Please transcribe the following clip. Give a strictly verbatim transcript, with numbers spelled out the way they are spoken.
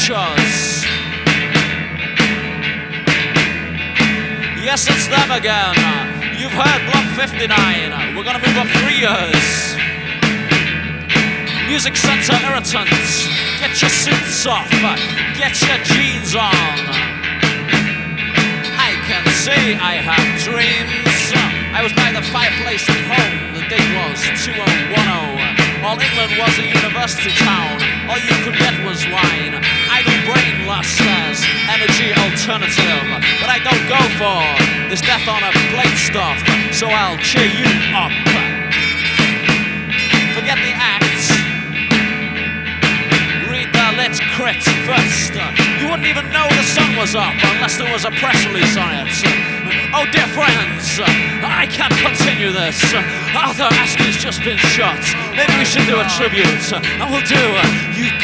amateurs. Yes, it's them again. You've heard Block fifty-nine. We're gonna move up three years. Music Center irritants. Get your suits off. Get your jeans on. I can say I have dreams. I was by the fireplace at home. The date was two oh one oh. All England was a university town. All you could get was wine. Idle brain lust as energy alternative. But I don't go for this death on a plate stuff. So I'll cheer you up. Forget the acts. Read the Lit Crit first. You wouldn't even know the sun was up unless there was a press release on it. Oh dear friends, I can't continue this. Arthur Aske's just been shot. Maybe we should do a tribute. And we'll do You've